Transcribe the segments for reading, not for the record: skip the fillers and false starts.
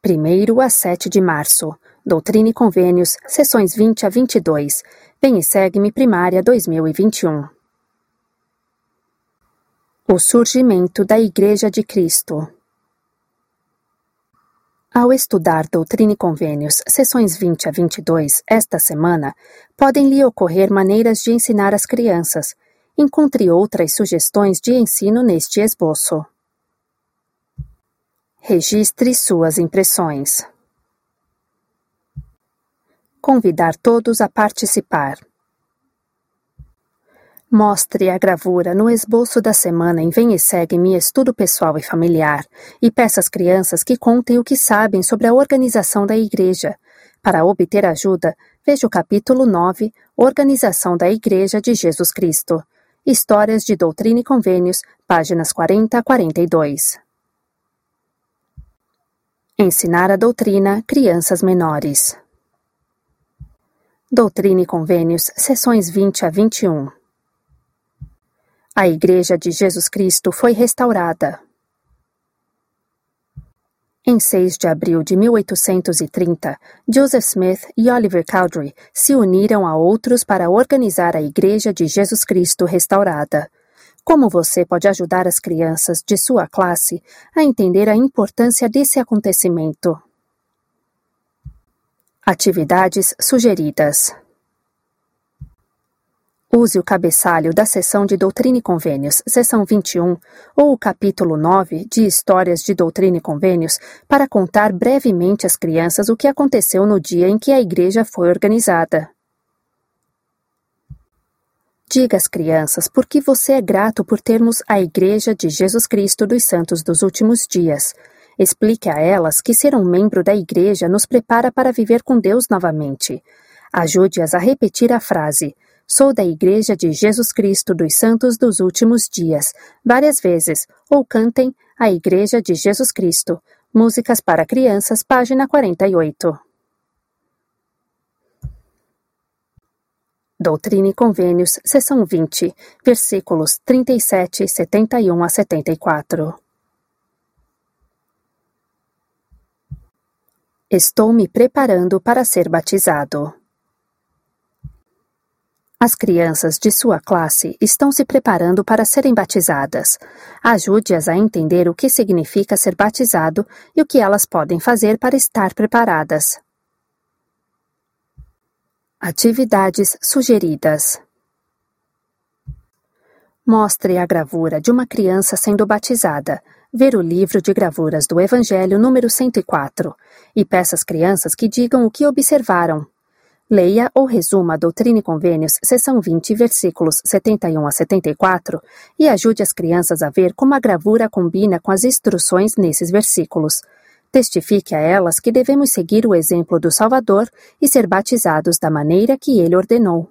1º a 7 de março. Doutrina e Convênios, sessões 20 a 22. Vem e segue-me primária 2021. O surgimento da Igreja de Cristo. Ao estudar Doutrina e Convênios, sessões 20 a 22, esta semana, podem lhe ocorrer maneiras de ensinar as crianças. Encontre outras sugestões de ensino neste esboço. Registre suas impressões. Convidar todos a participar. Mostre a gravura no esboço da semana em Vem e Segue-me Estudo Pessoal e Familiar e peça às crianças que contem o que sabem sobre a organização da Igreja. Para obter ajuda, veja o capítulo 9, Organização da Igreja de Jesus Cristo. Histórias de Doutrina e Convênios, páginas 40 a 42. Ensinar a doutrina, crianças menores. Doutrina e Convênios, sessões 20 a 21. A Igreja de Jesus Cristo foi restaurada. Em 6 de abril de 1830, Joseph Smith e Oliver Cowdery se uniram a outros para organizar a Igreja de Jesus Cristo restaurada. Como você pode ajudar as crianças de sua classe a entender a importância desse acontecimento? Atividades sugeridas. Use o cabeçalho da seção de Doutrina e Convênios, seção 21, ou o capítulo 9 de Histórias de Doutrina e Convênios para contar brevemente às crianças o que aconteceu no dia em que a igreja foi organizada. Diga às crianças por que você é grato por termos a Igreja de Jesus Cristo dos Santos dos Últimos Dias. Explique a elas que ser um membro da igreja nos prepara para viver com Deus novamente. Ajude-as a repetir a frase: Sou da Igreja de Jesus Cristo dos Santos dos Últimos Dias, várias vezes, ou cantem a Igreja de Jesus Cristo. Músicas para Crianças, página 48. Doutrina e Convênios, seção 20, versículos 37, 71 a 74. Estou me preparando para ser batizado. As crianças de sua classe estão se preparando para serem batizadas. Ajude-as a entender o que significa ser batizado e o que elas podem fazer para estar preparadas. Atividades sugeridas. Mostre a gravura de uma criança sendo batizada. Ver o livro de gravuras do Evangelho número 104 e peça às crianças que digam o que observaram. Leia ou resuma a Doutrina e Convênios, seção 20, versículos 71 a 74, e ajude as crianças a ver como a gravura combina com as instruções nesses versículos. Testifique a elas que devemos seguir o exemplo do Salvador e ser batizados da maneira que ele ordenou.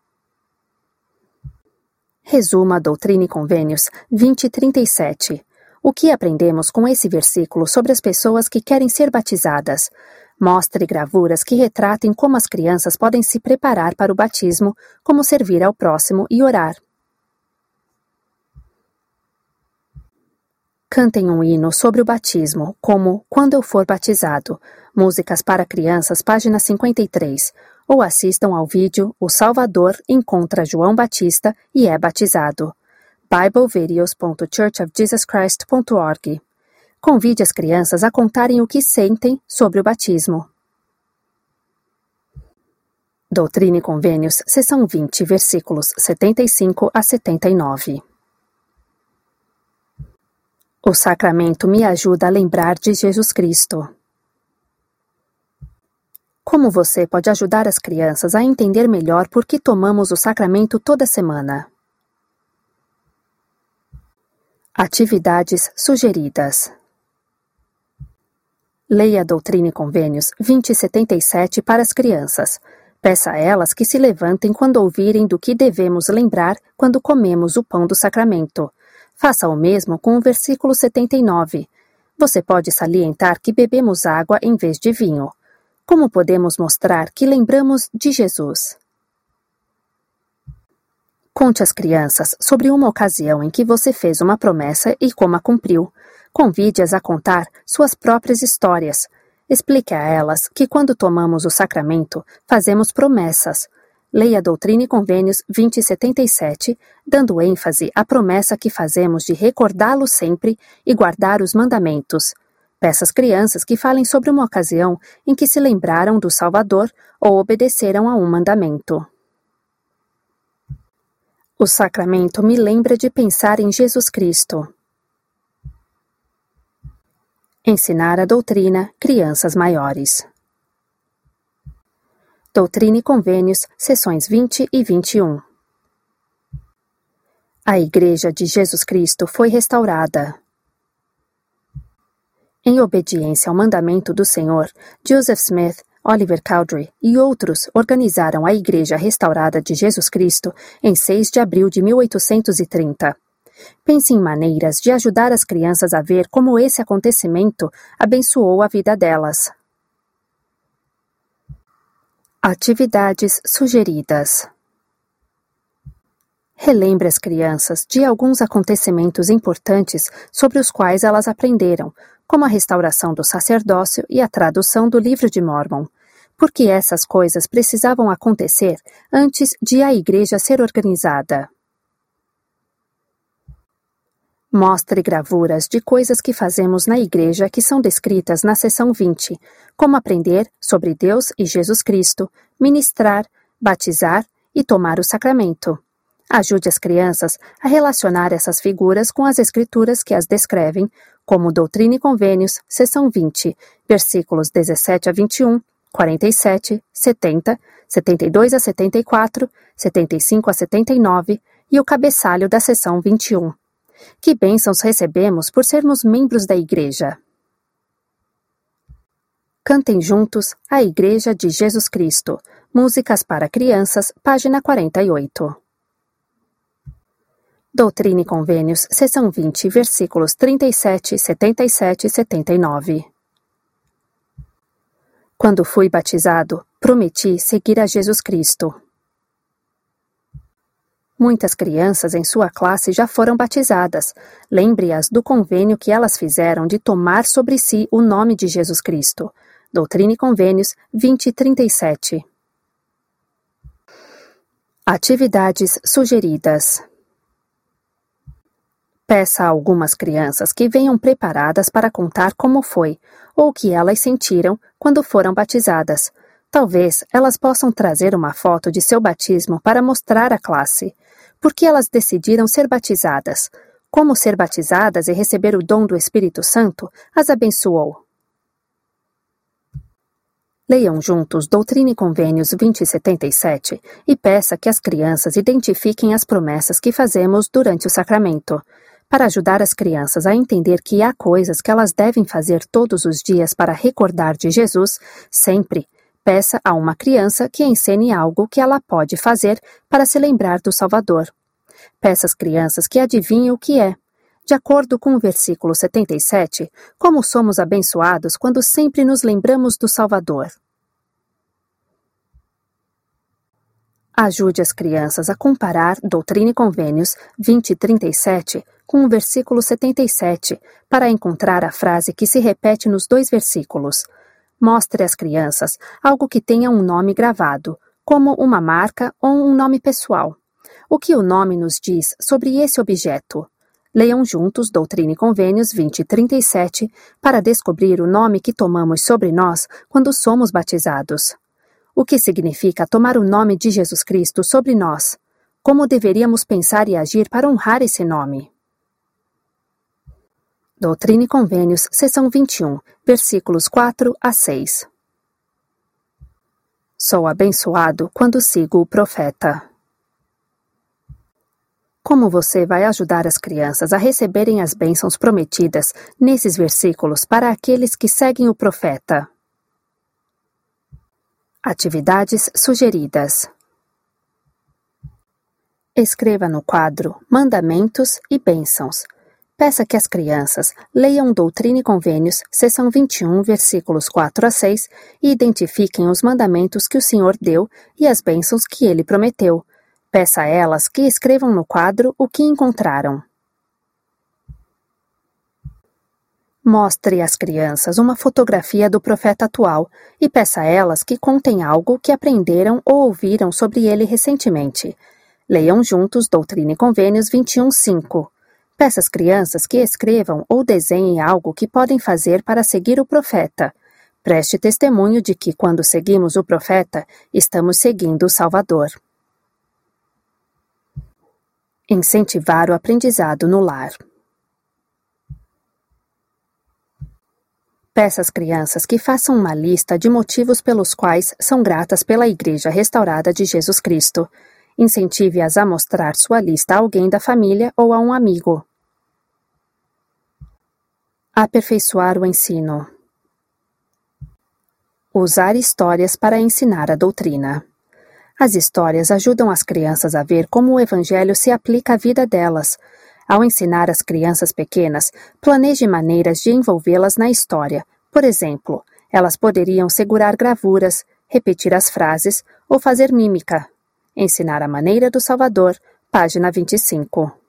Resuma a Doutrina e Convênios 20:37. O que aprendemos com esse versículo sobre as pessoas que querem ser batizadas? Mostre gravuras que retratem como as crianças podem se preparar para o batismo, como servir ao próximo e orar. Cantem um hino sobre o batismo, como Quando Eu For Batizado, Músicas para Crianças, página 53, ou assistam ao vídeo O Salvador encontra João Batista e é batizado. biblevideos.churchofjesuschrist.org. Convide as crianças a contarem o que sentem sobre o batismo. Doutrina e Convênios, seção 20, versículos 75 a 79. O sacramento me ajuda a lembrar de Jesus Cristo. Como você pode ajudar as crianças a entender melhor por que tomamos o sacramento toda semana? Atividades sugeridas. Leia a Doutrina e Convênios 2077 para as crianças. Peça a elas que se levantem quando ouvirem do que devemos lembrar quando comemos o pão do sacramento. Faça o mesmo com o versículo 79. Você pode salientar que bebemos água em vez de vinho. Como podemos mostrar que lembramos de Jesus? Conte às crianças sobre uma ocasião em que você fez uma promessa e como a cumpriu. Convide-as a contar suas próprias histórias. Explique a elas que quando tomamos o sacramento, fazemos promessas. Leia Doutrina e Convênios 2077, dando ênfase à promessa que fazemos de recordá-lo sempre e guardar os mandamentos. Peça às crianças que falem sobre uma ocasião em que se lembraram do Salvador ou obedeceram a um mandamento. O sacramento me lembra de pensar em Jesus Cristo. Ensinar a doutrina, crianças maiores. Doutrina e Convênios, sessões 20 e 21. A Igreja de Jesus Cristo foi restaurada. Em obediência ao mandamento do Senhor, Joseph Smith, Oliver Cowdery e outros organizaram a Igreja Restaurada de Jesus Cristo em 6 de abril de 1830. Pense em maneiras de ajudar as crianças a ver como esse acontecimento abençoou a vida delas. Atividades sugeridas. Relembre as crianças de alguns acontecimentos importantes sobre os quais elas aprenderam, como a restauração do sacerdócio e a tradução do Livro de Mórmon, porque essas coisas precisavam acontecer antes de a Igreja ser organizada. Mostre gravuras de coisas que fazemos na Igreja que são descritas na seção 20, como aprender sobre Deus e Jesus Cristo, ministrar, batizar e tomar o sacramento. Ajude as crianças a relacionar essas figuras com as escrituras que as descrevem, como Doutrina e Convênios, seção 20, versículos 17 a 21, 47, 70, 72 a 74, 75 a 79 e o cabeçalho da seção 21. Que bênçãos recebemos por sermos membros da Igreja! Cantem juntos a Igreja de Jesus Cristo. Músicas para crianças, página 48. Doutrina e Convênios, seção 20, versículos 37, 77 e 79. Quando fui batizado, prometi seguir a Jesus Cristo. Muitas crianças em sua classe já foram batizadas. Lembre-as do convênio que elas fizeram de tomar sobre si o nome de Jesus Cristo. Doutrina e Convênios 2037. Atividades sugeridas. Peça a algumas crianças que venham preparadas para contar como foi, ou o que elas sentiram quando foram batizadas. Talvez elas possam trazer uma foto de seu batismo para mostrar à classe. Por que elas decidiram ser batizadas? Como ser batizadas e receber o dom do Espírito Santo as abençoou? Leiam juntos Doutrina e Convênios 2077 e peça que as crianças identifiquem as promessas que fazemos durante o sacramento. Para ajudar as crianças a entender que há coisas que elas devem fazer todos os dias para recordar de Jesus, sempre peça a uma criança que ensine algo que ela pode fazer para se lembrar do Salvador. Peça às crianças que adivinhem o que é. De acordo com o versículo 77, como somos abençoados quando sempre nos lembramos do Salvador. Ajude as crianças a comparar Doutrina e Convênios 2037 com o versículo 77 para encontrar a frase que se repete nos dois versículos. Mostre às crianças algo que tenha um nome gravado, como uma marca ou um nome pessoal. O que o nome nos diz sobre esse objeto? Leiam juntos Doutrina e Convênios 2037 para descobrir o nome que tomamos sobre nós quando somos batizados. O que significa tomar o nome de Jesus Cristo sobre nós? Como deveríamos pensar e agir para honrar esse nome? Doutrina e Convênios, seção 21, versículos 4 a 6. Sou abençoado quando sigo o profeta. Como você vai ajudar as crianças a receberem as bênçãos prometidas nesses versículos para aqueles que seguem o profeta? Atividades sugeridas. Escreva no quadro Mandamentos e Bênçãos. Peça que as crianças leiam Doutrina e Convênios, seção 21, versículos 4 a 6, e identifiquem os mandamentos que o Senhor deu e as bênçãos que ele prometeu. Peça a elas que escrevam no quadro o que encontraram. Mostre às crianças uma fotografia do profeta atual e peça a elas que contem algo que aprenderam ou ouviram sobre ele recentemente. Leiam juntos Doutrina e Convênios 21.5. Peça às crianças que escrevam ou desenhem algo que podem fazer para seguir o profeta. Preste testemunho de que, quando seguimos o profeta, estamos seguindo o Salvador. Incentivar o aprendizado no lar. Peça às crianças que façam uma lista de motivos pelos quais são gratas pela Igreja Restaurada de Jesus Cristo. Incentive-as a mostrar sua lista a alguém da família ou a um amigo. Aperfeiçoar o ensino. Usar histórias para ensinar a doutrina. As histórias ajudam as crianças a ver como o Evangelho se aplica à vida delas. Ao ensinar as crianças pequenas, planeje maneiras de envolvê-las na história. Por exemplo, elas poderiam segurar gravuras, repetir as frases ou fazer mímica. Ensinar a maneira do Salvador, página 25.